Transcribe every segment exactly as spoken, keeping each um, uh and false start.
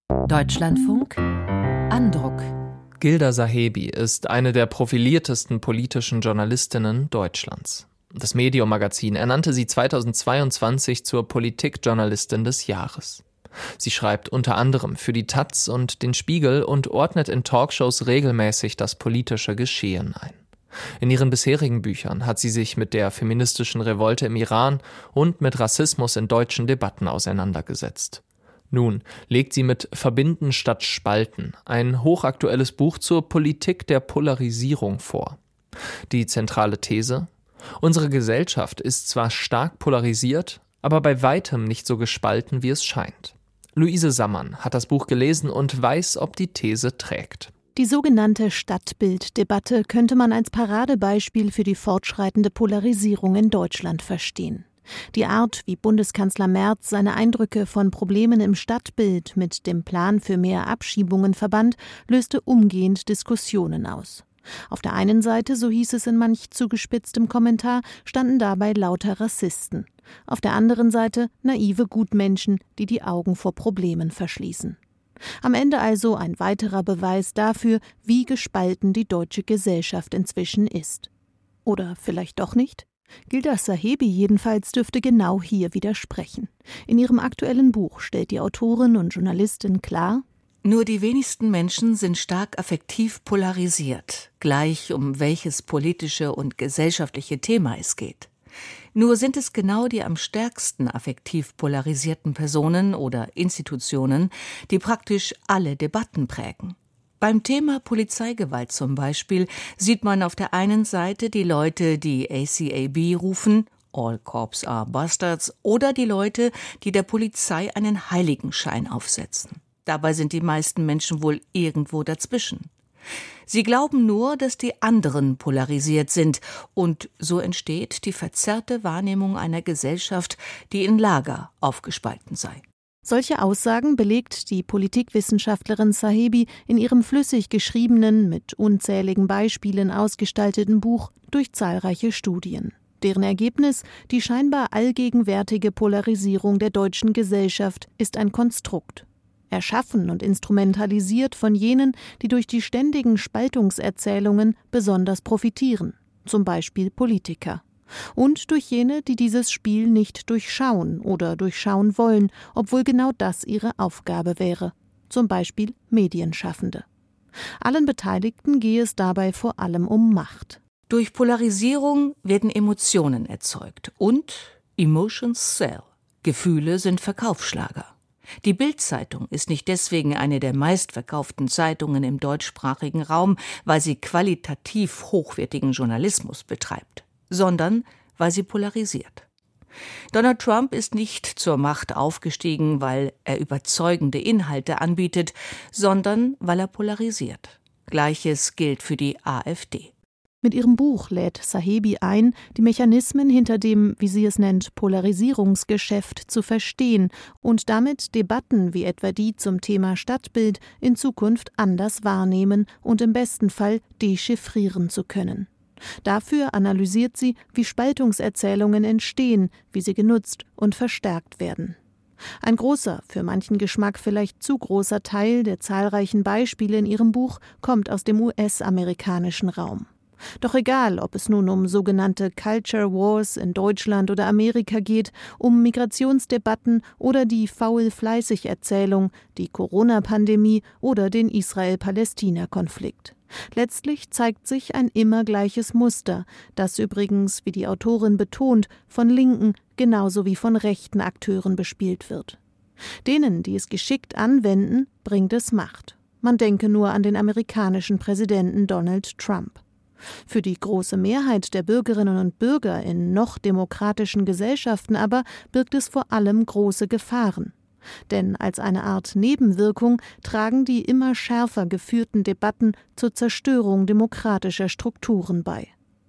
Deutschlandfunk Andruck. Gilda Sahebi ist eine der profiliertesten politischen Journalistinnen Deutschlands. Das Medium-Magazin ernannte sie zweitausendzweiundzwanzig zur Politikjournalistin des Jahres. Sie schreibt unter anderem für die Taz und den Spiegel und ordnet in Talkshows regelmäßig das politische Geschehen ein. In ihren bisherigen Büchern hat sie sich mit der feministischen Revolte im Iran und mit Rassismus in deutschen Debatten auseinandergesetzt. Nun legt sie mit Verbinden statt Spalten ein hochaktuelles Buch zur Politik der Polarisierung vor. Die zentrale These: Unsere Gesellschaft ist zwar stark polarisiert, aber bei weitem nicht so gespalten, wie es scheint. Luise Sammann hat das Buch gelesen und weiß, ob die These trägt. Die sogenannte Stadtbilddebatte könnte man als Paradebeispiel für die fortschreitende Polarisierung in Deutschland verstehen. Die Art, wie Bundeskanzler Merz seine Eindrücke von Problemen im Stadtbild mit dem Plan für mehr Abschiebungen verband, löste umgehend Diskussionen aus. Auf der einen Seite, so hieß es in manch zugespitztem Kommentar, standen dabei lauter Rassisten. Auf der anderen Seite naive Gutmenschen, die die Augen vor Problemen verschließen. Am Ende also ein weiterer Beweis dafür, wie gespalten die deutsche Gesellschaft inzwischen ist. Oder vielleicht doch nicht? Gilda Sahebi jedenfalls dürfte genau hier widersprechen. In ihrem aktuellen Buch stellt die Autorin und Journalistin klar: Nur die wenigsten Menschen sind stark affektiv polarisiert, gleich um welches politische und gesellschaftliche Thema es geht. Nur sind es genau die am stärksten affektiv polarisierten Personen oder Institutionen, die praktisch alle Debatten prägen. Beim Thema Polizeigewalt zum Beispiel sieht man auf der einen Seite die Leute, die A C A B rufen, All Cops are Bastards, oder die Leute, die der Polizei einen Heiligenschein aufsetzen. Dabei sind die meisten Menschen wohl irgendwo dazwischen. Sie glauben nur, dass die anderen polarisiert sind, und so entsteht die verzerrte Wahrnehmung einer Gesellschaft, die in Lager aufgespalten sei. Solche Aussagen belegt die Politikwissenschaftlerin Sahebi in ihrem flüssig geschriebenen, mit unzähligen Beispielen ausgestalteten Buch durch zahlreiche Studien. Deren Ergebnis, die scheinbar allgegenwärtige Polarisierung der deutschen Gesellschaft, ist ein Konstrukt. Erschaffen und instrumentalisiert von jenen, die durch die ständigen Spaltungserzählungen besonders profitieren, zum Beispiel Politiker. Und durch jene, die dieses Spiel nicht durchschauen oder durchschauen wollen, obwohl genau das ihre Aufgabe wäre, zum Beispiel Medienschaffende. Allen Beteiligten gehe es dabei vor allem um Macht. Durch Polarisierung werden Emotionen erzeugt und Emotions sell. Gefühle sind Verkaufsschlager. Die Bild-Zeitung ist nicht deswegen eine der meistverkauften Zeitungen im deutschsprachigen Raum, weil sie qualitativ hochwertigen Journalismus betreibt, sondern weil sie polarisiert. Donald Trump ist nicht zur Macht aufgestiegen, weil er überzeugende Inhalte anbietet, sondern weil er polarisiert. Gleiches gilt für die AfD. Mit ihrem Buch lädt Sahebi ein, die Mechanismen hinter dem, wie sie es nennt, Polarisierungsgeschäft zu verstehen und damit Debatten wie etwa die zum Thema Stadtbild in Zukunft anders wahrnehmen und im besten Fall dechiffrieren zu können. Dafür analysiert sie, wie Spaltungserzählungen entstehen, wie sie genutzt und verstärkt werden. Ein großer, für manchen Geschmack vielleicht zu großer Teil der zahlreichen Beispiele in ihrem Buch kommt aus dem U S-amerikanischen Raum. Doch egal, ob es nun um sogenannte Culture Wars in Deutschland oder Amerika geht, um Migrationsdebatten oder die Faul-Fleißig-Erzählung, die Corona-Pandemie oder den Israel-Palästina-Konflikt. Letztlich zeigt sich ein immer gleiches Muster, das übrigens, wie die Autorin betont, von linken genauso wie von rechten Akteuren bespielt wird. Denen, die es geschickt anwenden, bringt es Macht. Man denke nur an den amerikanischen Präsidenten Donald Trump. Für die große Mehrheit der Bürgerinnen und Bürger in noch demokratischen Gesellschaften aber birgt es vor allem große Gefahren. Denn als eine Art Nebenwirkung tragen die immer schärfer geführten Debatten zur Zerstörung demokratischer Strukturen bei.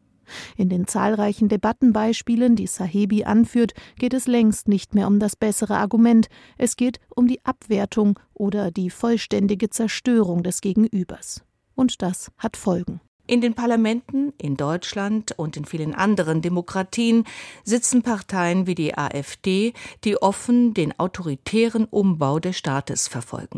In den zahlreichen Debattenbeispielen, die Sahebi anführt, geht es längst nicht mehr um das bessere Argument, es geht um die Abwertung oder die vollständige Zerstörung des Gegenübers. Und das hat Folgen. In den Parlamenten, in Deutschland und in vielen anderen Demokratien sitzen Parteien wie die AfD, die offen den autoritären Umbau des Staates verfolgen.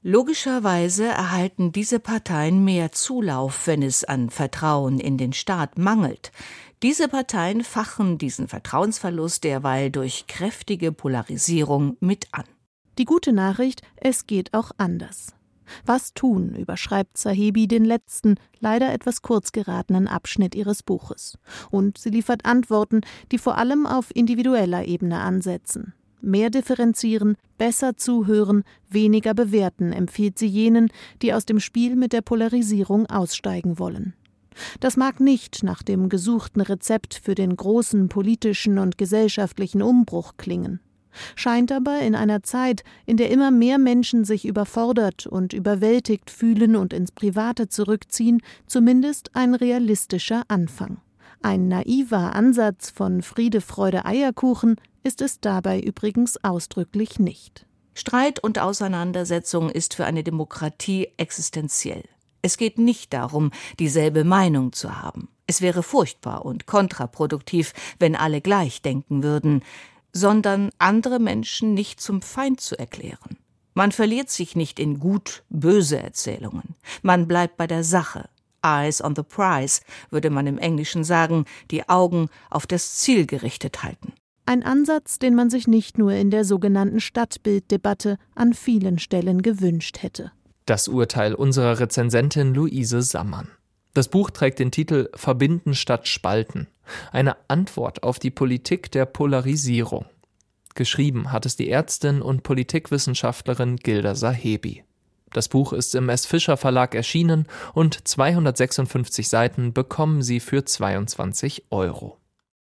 Logischerweise erhalten diese Parteien mehr Zulauf, wenn es an Vertrauen in den Staat mangelt. Diese Parteien fachen diesen Vertrauensverlust derweil durch kräftige Polarisierung mit an. Die gute Nachricht, es geht auch anders. Was tun, überschreibt Sahebi den letzten, leider etwas kurz geratenen Abschnitt ihres Buches. Und sie liefert Antworten, die vor allem auf individueller Ebene ansetzen. Mehr differenzieren, besser zuhören, weniger bewerten, empfiehlt sie jenen, die aus dem Spiel mit der Polarisierung aussteigen wollen. Das mag nicht nach dem gesuchten Rezept für den großen politischen und gesellschaftlichen Umbruch klingen, scheint aber in einer Zeit, in der immer mehr Menschen sich überfordert und überwältigt fühlen und ins Private zurückziehen, zumindest ein realistischer Anfang. Ein naiver Ansatz von Friede, Freude, Eierkuchen ist es dabei übrigens ausdrücklich nicht. Streit und Auseinandersetzung ist für eine Demokratie existenziell. Es geht nicht darum, dieselbe Meinung zu haben. Es wäre furchtbar und kontraproduktiv, wenn alle gleich denken würden, sondern andere Menschen nicht zum Feind zu erklären. Man verliert sich nicht in gut-böse Erzählungen. Man bleibt bei der Sache. Eyes on the prize, würde man im Englischen sagen, die Augen auf das Ziel gerichtet halten. Ein Ansatz, den man sich nicht nur in der sogenannten Stadtbilddebatte an vielen Stellen gewünscht hätte. Das Urteil unserer Rezensentin Luise Sammann. Das Buch trägt den Titel »Verbinden statt Spalten«, eine Antwort auf die Politik der Polarisierung. Geschrieben hat es die Ärztin und Politikwissenschaftlerin Gilda Sahebi. Das Buch ist im S. Fischer Verlag erschienen und zweihundertsechsundfünfzig Seiten bekommen Sie für zweiundzwanzig Euro.